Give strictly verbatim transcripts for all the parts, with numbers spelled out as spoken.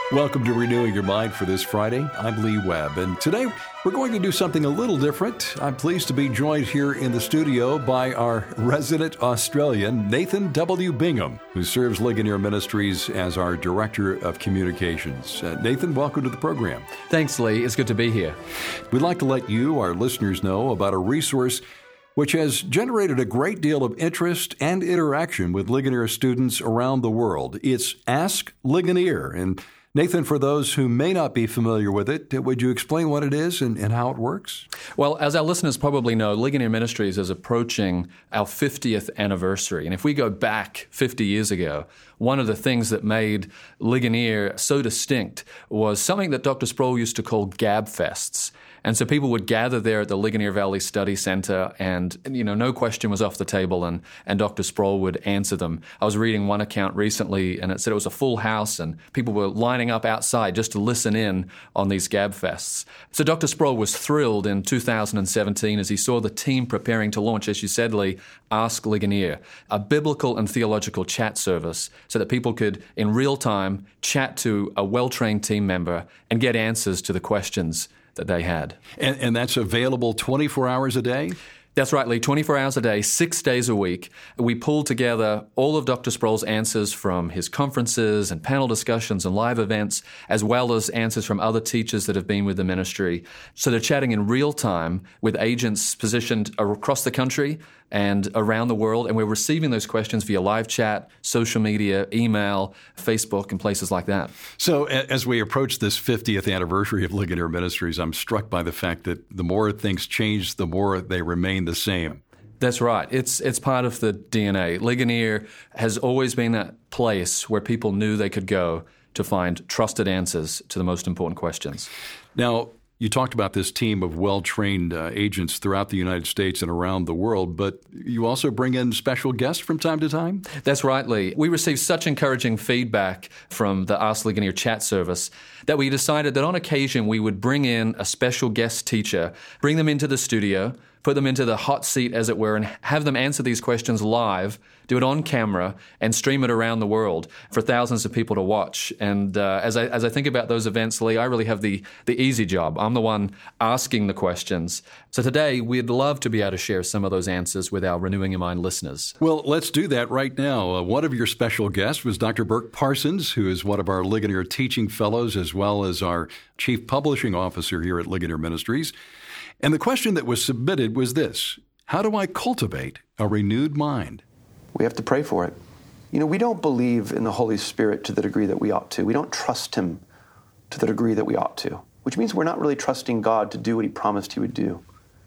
Welcome to Renewing Your Mind for this Friday. I'm Lee Webb, and today we're going to do something a little different. I'm pleased to be joined here in the studio by our resident Australian, Nathan W. Bingham, who serves Ligonier Ministries as our Director of Communications. Uh, Nathan, welcome to the program. Thanks, Lee. It's good to be here. We'd like to let you, our listeners, know about a resource which has generated a great deal of interest and interaction with Ligonier students around the world. It's Ask Ligonier, and Nathan, for those who may not be familiar with it, would you explain what it is and, and how it works? Well, as our listeners probably know, Ligonier Ministries is approaching our fiftieth anniversary. And if we go back fifty years ago, one of the things that made Ligonier so distinct was something that Doctor Sproul used to call Gab Fests. And so people would gather there at the Ligonier Valley Study Center, and, you know, no question was off the table, and, and Doctor Sproul would answer them. I was reading one account recently, and it said it was a full house, and people were lining up outside just to listen in on these Gab Fests. So Doctor Sproul was thrilled in two thousand seventeen as he saw the team preparing to launch, as you said, Lee, Ask Ligonier, a biblical and theological chat service so that people could, in real time, chat to a well-trained team member and get answers to the questions that they had. And, and that's available twenty-four hours a day? That's right, Lee. twenty-four hours a day, six days a week. We pulled together all of Doctor Sproul's answers from his conferences and panel discussions and live events, as well as answers from other teachers that have been with the ministry. So they're chatting in real time with agents positioned across the country and around the world, and we're receiving those questions via live chat, social media, email, Facebook, and places like that. So as we approach this fiftieth anniversary of Ligonier Ministries, I'm struck by the fact that the more things change, the more they remain the same. That's right. It's it's part of the D N A. Ligonier has always been that place where people knew they could go to find trusted answers to the most important questions. Now, you talked about this team of well-trained uh, agents throughout the United States and around the world, but you also bring in special guests from time to time? That's right, Lee. We received such encouraging feedback from the Ask Ligonier chat service that we decided that on occasion we would bring in a special guest teacher, bring them into the studio, put them into the hot seat, as it were, and have them answer these questions live, do it on camera, and stream it around the world for thousands of people to watch. And uh, as I as I think about those events, Lee, I really have the, the easy job. I'm the one asking the questions. So today, we'd love to be able to share some of those answers with our Renewing Your Mind listeners. Well, let's do that right now. Uh, one of your special guests was Doctor Burk Parsons, who is one of our Ligonier Teaching Fellows, as well as our Chief Publishing Officer here at Ligonier Ministries. And the question that was submitted was this: how do I cultivate a renewed mind? We have to pray for it. You know, we don't believe in the Holy Spirit to the degree that we ought to. We don't trust Him to the degree that we ought to, which means we're not really trusting God to do what He promised He would do.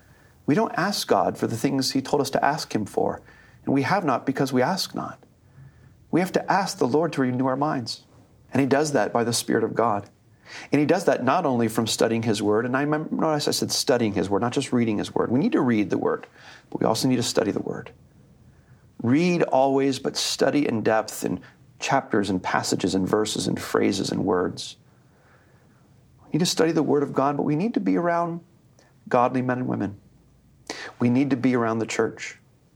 We don't ask God for the things He told us to ask Him for, and we have not because we ask not. We have to ask the Lord to renew our minds, and He does that by the Spirit of God. And He does that not only from studying His Word, and I remember, notice I said studying His Word, not just reading His Word. We need to read the Word, but we also need to study the Word. Read always, but study in depth in chapters and passages and verses and phrases and words. We need to study the Word of God, but we need to be around godly men and women. We need to be around the church.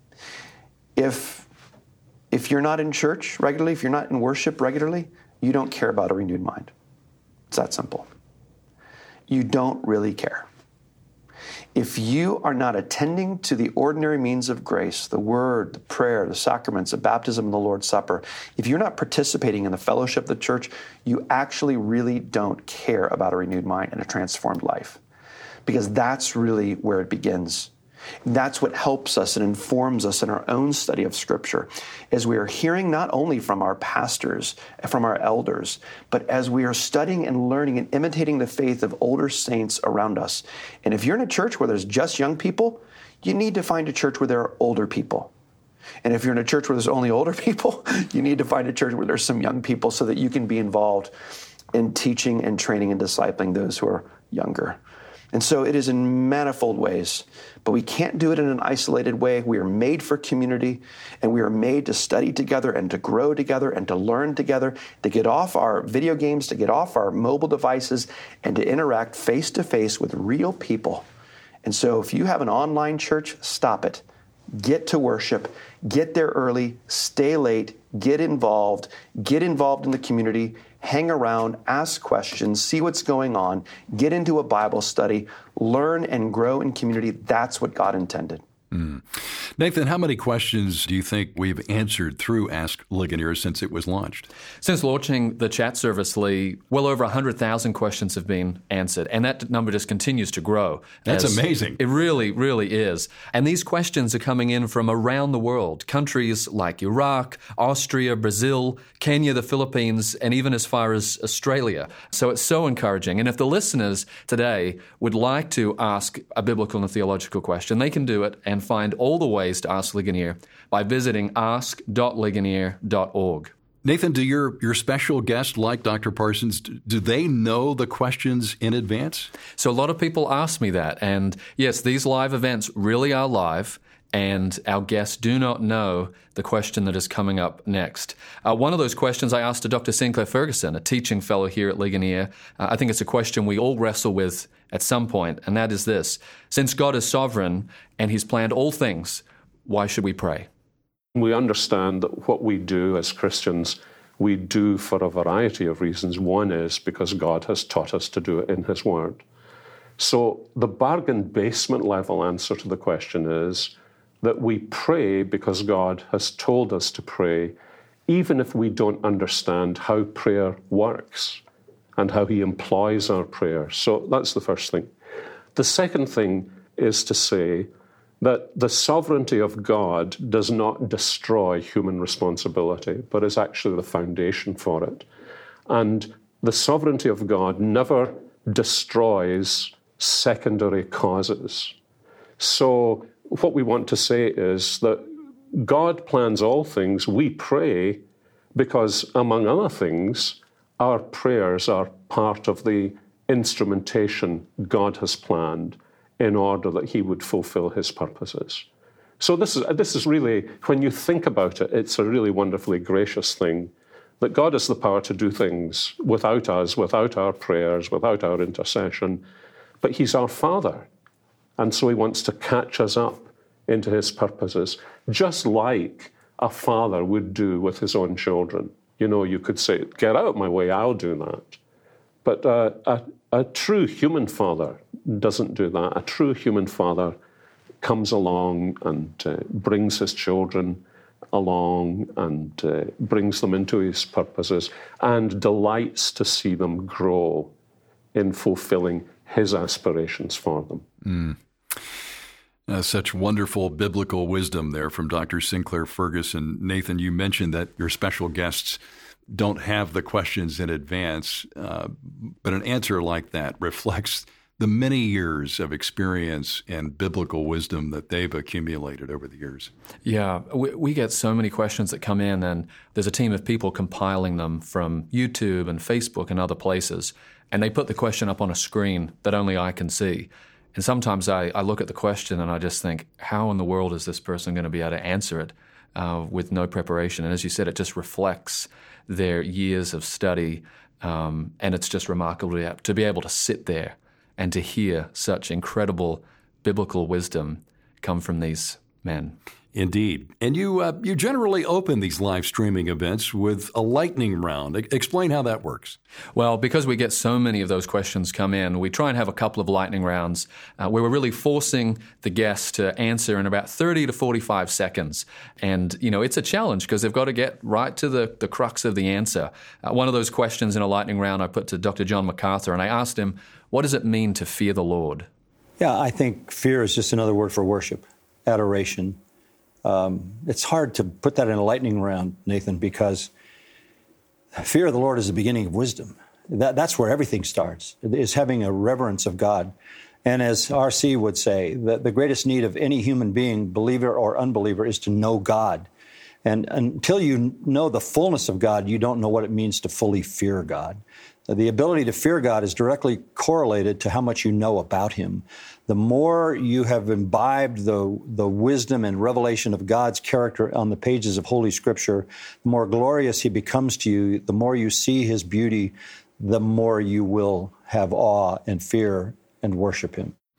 If, if you're not in church regularly, if you're not in worship regularly, you don't care about a renewed mind. It's that simple. You don't really care. If you are not attending to the ordinary means of grace, the word, the prayer, the sacraments, the baptism, and the Lord's Supper, if you're not participating in the fellowship of the church, you actually really don't care about a renewed mind and a transformed life. Because that's really where it begins. That's what helps us and informs us in our own study of Scripture, as we are hearing not only from our pastors, from our elders, but as we are studying and learning and imitating the faith of older saints around us. And if you're in a church where there's just young people, you need to find a church where there are older people. And if you're in a church where there's only older people, you need to find a church where there's some young people so that you can be involved in teaching and training and discipling those who are younger. And so it is in manifold ways, but we can't do it in an isolated way. We are made for community, and we are made to study together and to grow together and to learn together, to get off our video games, to get off our mobile devices, and to interact face-to-face with real people. And so if you have an online church, stop it. Get to worship, get there early, stay late, get involved, get involved in the community, hang around, ask questions, see what's going on, get into a Bible study, learn and grow in community. That's what God intended. Mm. Nathan, how many questions do you think we've answered through Ask Ligonier since it was launched? Since launching the chat service, Lee, well over one hundred thousand questions have been answered, and that number just continues to grow. That's amazing. It really, really is. And these questions are coming in from around the world, countries like Iraq, Austria, Brazil, Kenya, the Philippines, and even as far as Australia. So it's so encouraging. And if the listeners today would like to ask a biblical and theological question, they can do it and find all the ways to ask Ligonier by visiting ask dot ligonier dot org. Nathan, do your, your special guests like Doctor Parsons, do they know the questions in advance? So a lot of people ask me that. And yes, these live events really are live, and our guests do not know the question that is coming up next. Uh, one of those questions I asked to Doctor Sinclair Ferguson, a teaching fellow here at Ligonier. Uh, I think it's a question we all wrestle with at some point, and that is this. Since God is sovereign and He's planned all things, why should we pray? We understand that what we do as Christians, we do for a variety of reasons. One is because God has taught us to do it in His Word. So the bargain basement level answer to the question is that we pray because God has told us to pray, even if we don't understand how prayer works and how He employs our prayer. So that's the first thing. The second thing is to say that the sovereignty of God does not destroy human responsibility, but is actually the foundation for it. And the sovereignty of God never destroys secondary causes. So what we want to say is that God plans all things. We pray because, among other things, our prayers are part of the instrumentation God has planned in order that He would fulfill His purposes. So this is this is really, when you think about it, it's a really wonderfully gracious thing that God has the power to do things without us, without our prayers, without our intercession, but He's our Father, and so He wants to catch us up into His purposes, just like a father would do with his own children. You know, you could say, get out of my way, I'll do that. But uh, a, a true human father doesn't do that. A true human father comes along and uh, brings his children along and uh, brings them into his purposes and delights to see them grow in fulfilling his aspirations for them. Mm. Uh, such wonderful biblical wisdom there from Doctor Sinclair Ferguson. Nathan, you mentioned that your special guests don't have the questions in advance, uh, but an answer like that reflects the many years of experience and biblical wisdom that they've accumulated over the years. Yeah, we, we get so many questions that come in, and there's a team of people compiling them from YouTube and Facebook and other places, and they put the question up on a screen that only I can see. And sometimes I, I look at the question and I just think, how in the world is this person going to be able to answer it uh, with no preparation? And as you said, it just reflects their years of study, um, and it's just remarkable to be able to sit there and to hear such incredible biblical wisdom come from these men. Indeed. And you uh, you generally open these live streaming events with a lightning round. E- explain how that works. Well, because we get so many of those questions come in, we try and have a couple of lightning rounds uh, where we're really forcing the guests to answer in about thirty to forty-five seconds. And, you know, it's a challenge because they've got to get right to the, the crux of the answer. Uh, one of those questions in a lightning round I put to Doctor John MacArthur, and I asked him, what does it mean to fear the Lord? Yeah, I think fear is just another word for worship, adoration. Um, it's hard to put that in a lightning round, Nathan, because fear of the Lord is the beginning of wisdom. That, that's where everything starts, is having a reverence of God. And as R C would say, the, the greatest need of any human being, believer or unbeliever, is to know God. And until you know the fullness of God, you don't know what it means to fully fear God. The ability to fear God is directly correlated to how much you know about Him. The more you have imbibed the, the wisdom and revelation of God's character on the pages of Holy Scripture, the more glorious He becomes to you, the more you see His beauty, the more you will have awe and fear and worship Him.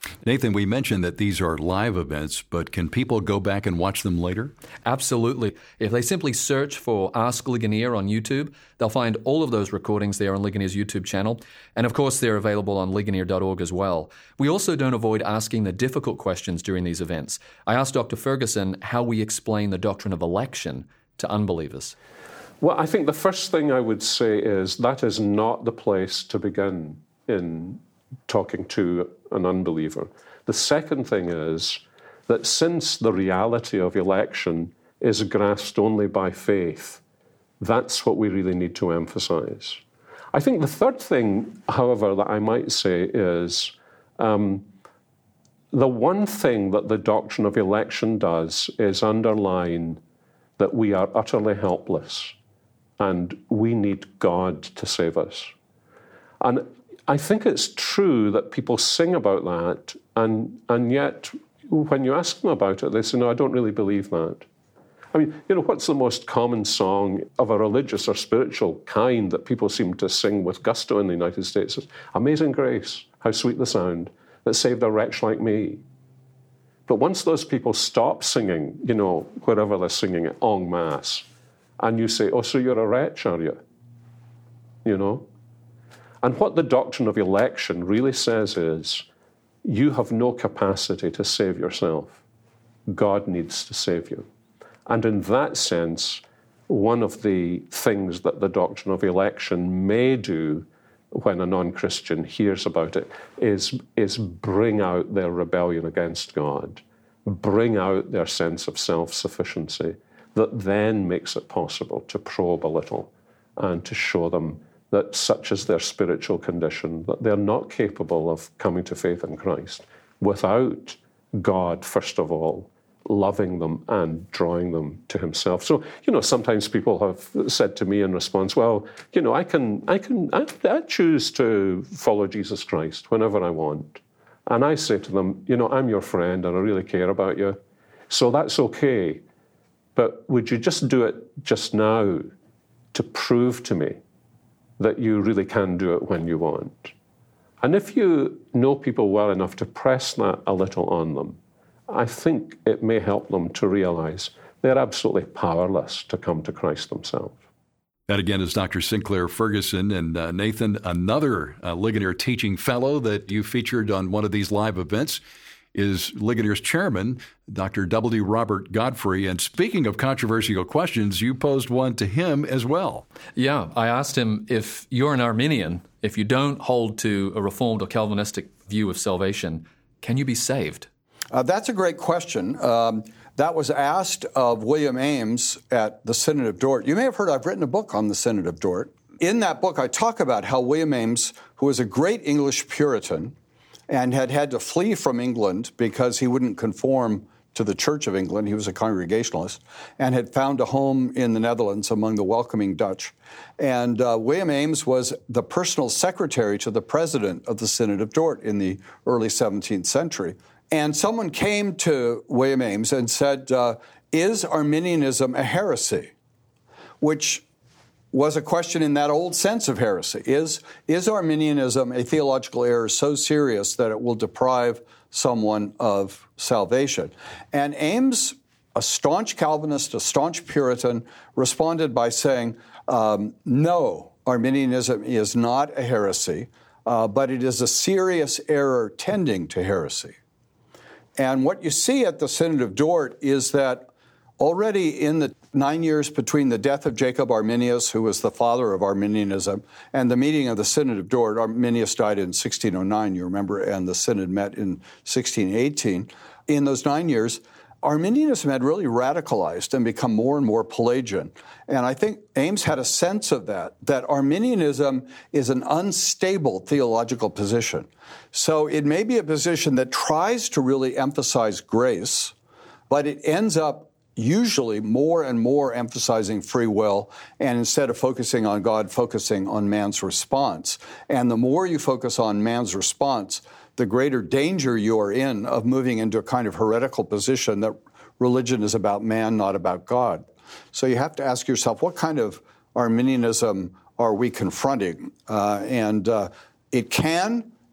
Nathan, we mentioned that these are live events, but can people go back and watch them later? Absolutely. If they simply search for Ask Ligonier on YouTube, they'll find all of those recordings there on Ligonier's YouTube channel. And of course, they're available on ligonier dot org as well. We also don't avoid asking the difficult questions during these events. I asked Doctor Ferguson how we explain the doctrine of election to unbelievers. Well, I think the first thing I would say is that is not the place to begin in talking to an unbeliever. The second thing is that since the reality of election is grasped only by faith, that's what we really need to emphasize. I think the third thing, however, that I might say is um, the one thing that the doctrine of election does is underline that we are utterly helpless and we need God to save us. And I think it's true that people sing about that, and and yet when you ask them about it, they say, no, I don't really believe that. I mean, you know, what's the most common song of a religious or spiritual kind that people seem to sing with gusto in the United States? It's Amazing Grace, how sweet the sound that saved a wretch like me. But once those people stop singing, you know, wherever they're singing it en masse, and you say, oh, so you're a wretch, are you? You know? And what the doctrine of election really says is, you have no capacity to save yourself. God needs to save you. And in that sense, one of the things that the doctrine of election may do when a non-Christian hears about it is, is bring out their rebellion against God, bring out their sense of self-sufficiency, that then makes it possible to probe a little and to show them that such is their spiritual condition, that they're not capable of coming to faith in Christ without God, first of all, loving them and drawing them to himself. So, you know, sometimes people have said to me in response, well, you know, I can, I can, I, I choose to follow Jesus Christ whenever I want. And I say to them, you know, I'm your friend and I really care about you. So that's okay. But would you just do it just now to prove to me that you really can do it when you want? And if you know people well enough to press that a little on them, I think it may help them to realize they're absolutely powerless to come to Christ themselves. That again is Doctor Sinclair Ferguson. And uh, Nathan, another uh, Ligonier teaching fellow that you featured on one of these live events is Ligonier's chairman, Doctor W. Robert Godfrey. And speaking of controversial questions, you posed one to him as well. Yeah, I asked him, if you're an Arminian, if you don't hold to a Reformed or Calvinistic view of salvation, can you be saved? Uh, that's a great question. Um, that was asked of William Ames at the Synod of Dort. You may have heard I've written a book on the Synod of Dort. In that book, I talk about how William Ames, who was a great English Puritan and had had to flee from England because he wouldn't conform to the Church of England, he was a Congregationalist, and had found a home in the Netherlands among the welcoming Dutch. And uh, William Ames was the personal secretary to the president of the Synod of Dort in the early seventeenth century. And someone came to William Ames and said, uh, is Arminianism a heresy? Which was a question in that old sense of heresy. Is, is Arminianism a theological error so serious that it will deprive someone of salvation? And Ames, a staunch Calvinist, a staunch Puritan, responded by saying, um, no, Arminianism is not a heresy, uh, but it is a serious error tending to heresy. And what you see at the Synod of Dort is that already in the nine years between the death of Jacob Arminius, who was the father of Arminianism, and the meeting of the Synod of Dort, Arminius died in sixteen oh nine, you remember, and the Synod met in sixteen eighteen. In those nine years, Arminianism had really radicalized and become more and more Pelagian. And I think Ames had a sense of that, that Arminianism is an unstable theological position. So it may be a position that tries to really emphasize grace, but it ends up usually more and more emphasizing free will, and instead of focusing on God, focusing on man's response. And the more you focus on man's response, the greater danger you are in of moving into a kind of heretical position that religion is about man, not about God. So you have to ask yourself, what kind of Arminianism are we confronting? Uh, and uh, it can,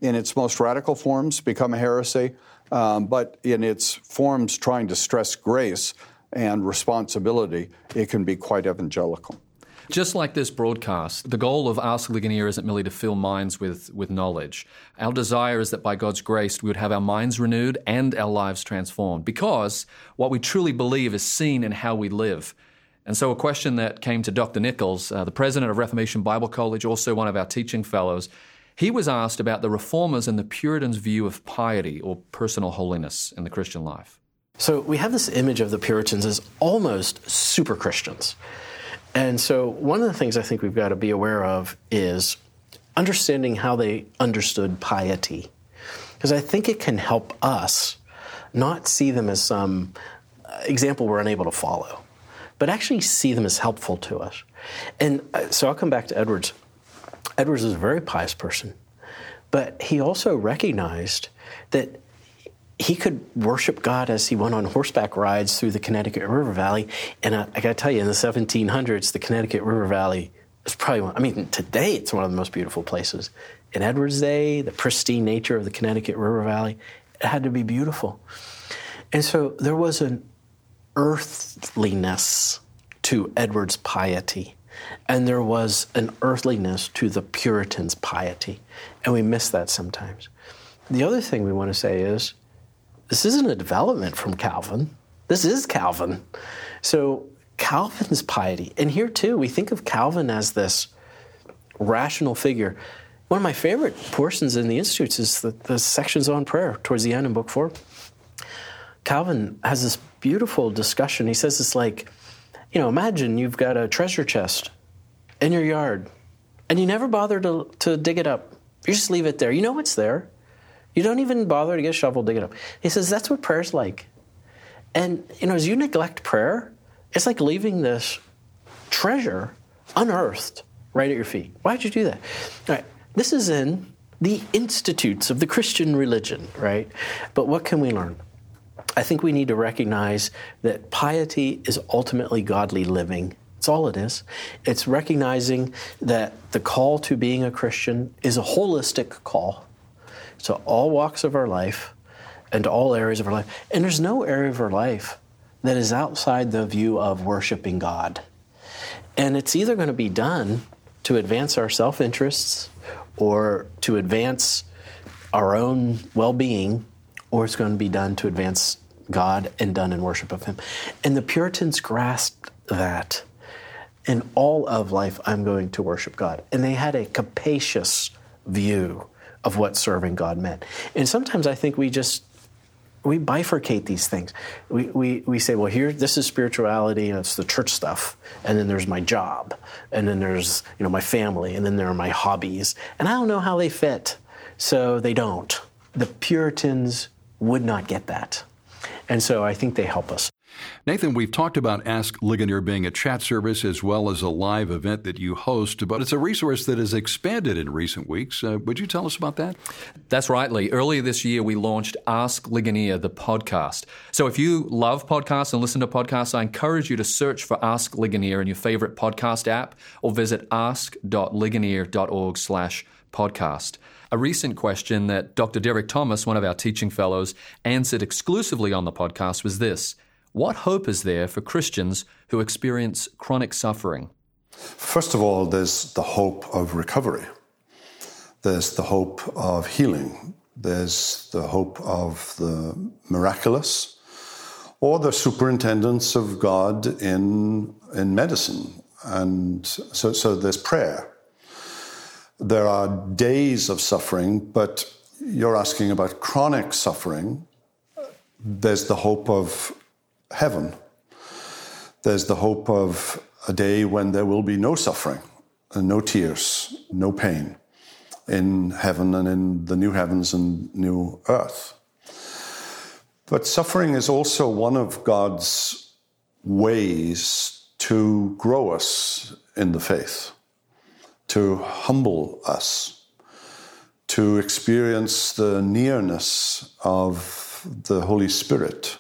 in its most radical forms, become a heresy, um, but in its forms trying to stress grace and responsibility, it can be quite evangelical. Just like this broadcast, the goal of Ask Ligonier isn't merely to fill minds with, with knowledge. Our desire is that by God's grace, we would have our minds renewed and our lives transformed, because what we truly believe is seen in how we live. And so a question that came to Doctor Nichols, uh, the president of Reformation Bible College, also one of our teaching fellows, he was asked about the Reformers and the Puritans' view of piety or personal holiness in the Christian life. So we have this image of the Puritans as almost super Christians. And so one of the things I think we've got to be aware of is understanding how they understood piety. Because I think it can help us not see them as some example we're unable to follow, but actually see them as helpful to us. And so I'll come back to Edwards. Edwards is a very pious person, but he also recognized that he could worship God as he went on horseback rides through the Connecticut River Valley. And I, I got to tell you, in the seventeen hundreds, the Connecticut River Valley was probably one, I mean, today it's one of the most beautiful places. In Edwards' day, the pristine nature of the Connecticut River Valley, it had to be beautiful. And so there was an earthliness to Edwards' piety, and there was an earthliness to the Puritans' piety. And we miss that sometimes. The other thing we want to say is, this isn't a development from Calvin. This is Calvin. So Calvin's piety, and here too, we think of Calvin as this rational figure. One of my favorite portions in the Institutes is the, the sections on prayer towards the end in Book Four. Calvin has this beautiful discussion. He says it's like, you know, imagine you've got a treasure chest in your yard, and you never bother to, to dig it up. You just leave it there. You know it's there. You don't even bother to get a shovel, dig it up. He says that's what prayer's like. And, you know, as you neglect prayer, it's like leaving this treasure unearthed right at your feet. Why'd you do that? All right, this is in the Institutes of the Christian religion, right? But what can we learn? I think we need to recognize that piety is ultimately godly living. That's all it is. It's recognizing that the call to being a Christian is a holistic call. So all walks of our life and all areas of our life. And there's no area of our life that is outside the view of worshiping God. And it's either going to be done to advance our self-interests or to advance our own well-being, or it's going to be done to advance God and done in worship of Him. And the Puritans grasped that. In all of life, I'm going to worship God. And they had a capacious view of what serving God meant. And sometimes I think we just, we bifurcate these things. We, we, we say, well, here, this is spirituality, and it's the church stuff, and then there's my job, and then there's, you know, my family, and then there are my hobbies. And I don't know how they fit, so they don't. The Puritans would not get that. And so I think they help us. Nathan, we've talked about Ask Ligonier being a chat service as well as a live event that you host, but it's a resource that has expanded in recent weeks. Uh, would you tell us about that? That's right, Lee. Earlier this year, we launched Ask Ligonier, the podcast. So if you love podcasts and listen to podcasts, I encourage you to search for Ask Ligonier in your favorite podcast app or visit ask.ligonier.org slash podcast. A recent question that Doctor Derek Thomas, one of our teaching fellows, answered exclusively on the podcast was this: what hope is there for Christians who experience chronic suffering? First of all, there's the hope of recovery. There's the hope of healing. There's the hope of the miraculous, or the superintendence of God in, in medicine. And so, so there's prayer. There are days of suffering, but you're asking about chronic suffering. There's the hope of heaven. There's the hope of a day when there will be no suffering, and no tears, no pain in heaven and in the new heavens and new earth. But suffering is also one of God's ways to grow us in the faith, to humble us, to experience the nearness of the Holy Spirit,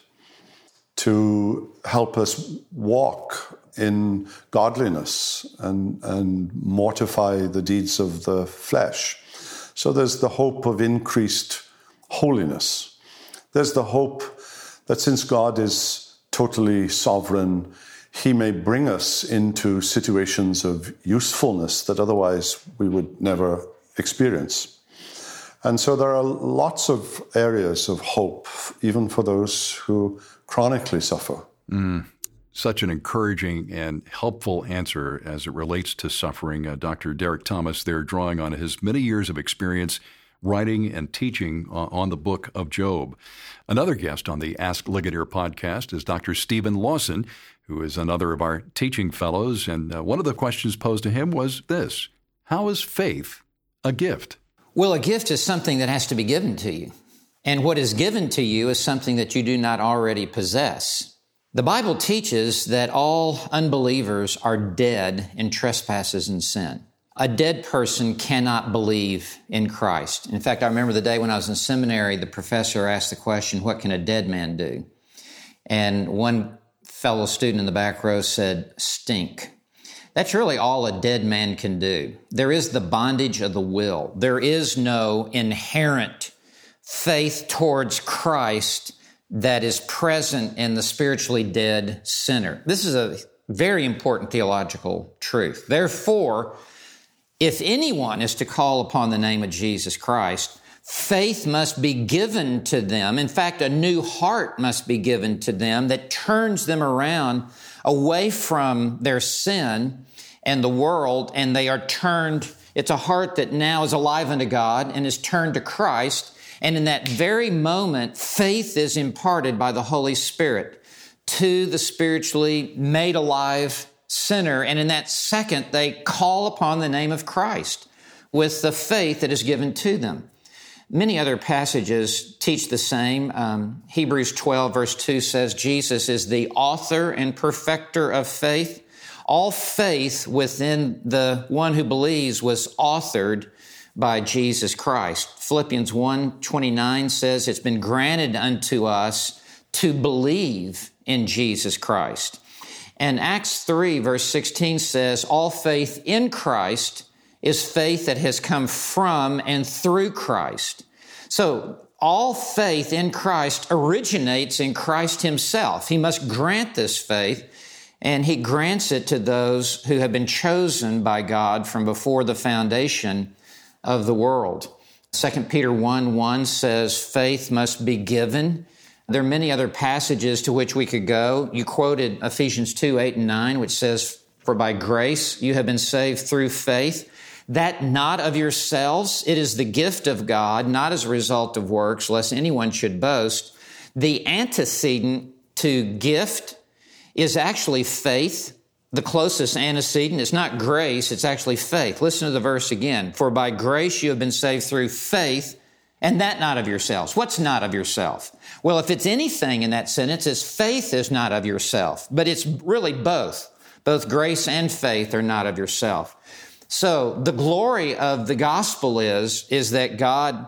to help us walk in godliness and, and mortify the deeds of the flesh, So there's the hope of increased holiness. There's the hope that since God is totally sovereign, he may bring us into situations of usefulness that otherwise we would never experience. And so there are lots of areas of hope, even for those who chronically suffer. Mm. Such an encouraging and helpful answer as it relates to suffering. Uh, Doctor Derek Thomas there, drawing on his many years of experience writing and teaching uh, on the book of Job. Another guest on the Ask Ligonier podcast is Doctor Stephen Lawson, who is another of our teaching fellows. And uh, one of the questions posed to him was this: how is faith a gift? Well, a gift is something that has to be given to you. And what is given to you is something that you do not already possess. The Bible teaches that all unbelievers are dead in trespasses and sin. A dead person cannot believe in Christ. In fact, I remember the day when I was in seminary, the professor asked the question, what can a dead man do? And one fellow student in the back row said, stink. That's really all a dead man can do. There is the bondage of the will. There is no inherent faith towards Christ that is present in the spiritually dead sinner. This is a very important theological truth. Therefore, if anyone is to call upon the name of Jesus Christ, faith must be given to them. In fact, a new heart must be given to them that turns them around away from their sin and the world, and they are turned, it's a heart that now is alive unto God and is turned to Christ. And in that very moment, faith is imparted by the Holy Spirit to the spiritually made alive sinner. And in that second, they call upon the name of Christ with the faith that is given to them. Many other passages teach the same. Um, Hebrews twelve, verse two says, Jesus is the author and perfecter of faith. All faith within the one who believes was authored by Jesus Christ. Philippians one twenty-nine says, it's been granted unto us to believe in Jesus Christ. And Acts three, verse sixteen says, all faith in Christ is faith that has come from and through Christ. So all faith in Christ originates in Christ himself. He must grant this faith, and he grants it to those who have been chosen by God from before the foundation of the world. Second Peter one one says faith must be given. There are many other passages to which we could go. You quoted Ephesians two, eight and nine, which says, for by grace you have been saved through faith, that not of yourselves, it is the gift of God, not as a result of works, lest anyone should boast. The antecedent to gift is actually faith. The closest antecedent is not grace, it's actually faith. Listen to the verse again. For by grace you have been saved through faith, and that not of yourselves. What's not of yourself? Well, if it's anything in that sentence, it's faith is not of yourself. But it's really both. Both grace and faith are not of yourself. So the glory of the gospel is, is that God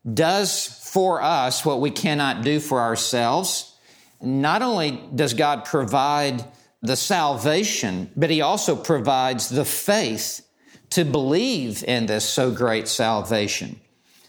does for us what we cannot do for ourselves. Not only does God provide the salvation, but he also provides the faith to believe in this so great salvation.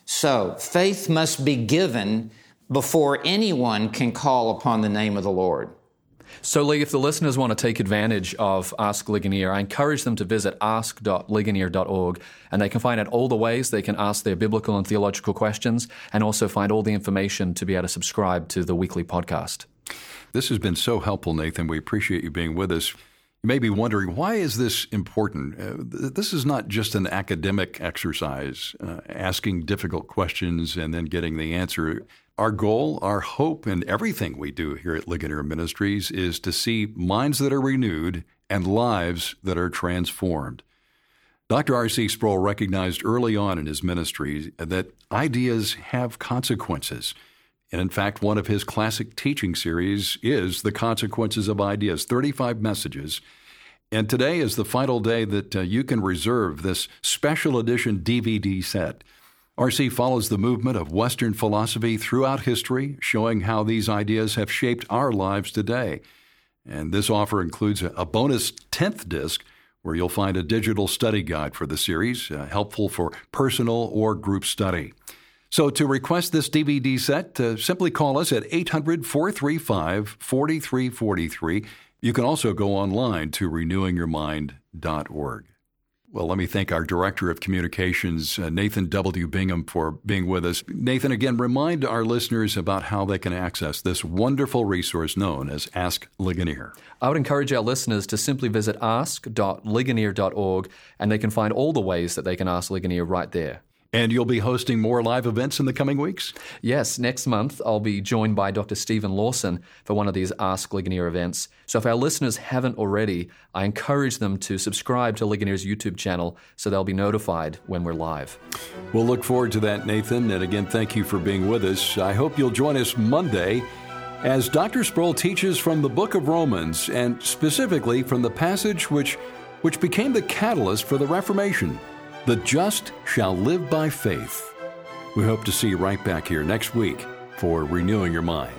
So faith must be given before anyone can call upon the name of the Lord. So, Lee, if the listeners want to take advantage of Ask Ligonier, I encourage them to visit ask dot ligonier dot org, and they can find out all the ways they can ask their biblical and theological questions, and also find all the information to be able to subscribe to the weekly podcast. This has been so helpful, Nathan. We appreciate you being with us. You may be wondering, why is this important? Uh, this is not just an academic exercise, uh, asking difficult questions and then getting the answer. Our goal, our hope in everything we do here at Ligonier Ministries is to see minds that are renewed and lives that are transformed. Doctor R C Sproul recognized early on in his ministry that ideas have consequences. And in fact, one of his classic teaching series is The Consequences of Ideas, thirty-five messages. And today is the final day that uh, you can reserve this special edition D V D set. R C follows the movement of Western philosophy throughout history, showing how these ideas have shaped our lives today. And this offer includes a bonus tenth disc where you'll find a digital study guide for the series, uh, helpful for personal or group study. So to request this D V D set, uh, simply call us at eight hundred, four three five, four three four three. You can also go online to renewing your mind dot org. Well, let me thank our Director of Communications, uh, Nathan W. Bingham, for being with us. Nathan, again, remind our listeners about how they can access this wonderful resource known as Ask Ligonier. I would encourage our listeners to simply visit ask dot ligonier dot org, and they can find all the ways that they can ask Ligonier right there. And you'll be hosting more live events in the coming weeks? Yes, next month I'll be joined by Doctor Stephen Lawson for one of these Ask Ligonier events. So if our listeners haven't already, I encourage them to subscribe to Ligonier's YouTube channel so they'll be notified when we're live. We'll look forward to that, Nathan. And again, thank you for being with us. I hope you'll join us Monday as Doctor Sproul teaches from the book of Romans, and specifically from the passage which, which became the catalyst for the Reformation. The just shall live by faith. We hope to see you right back here next week for Renewing Your Mind.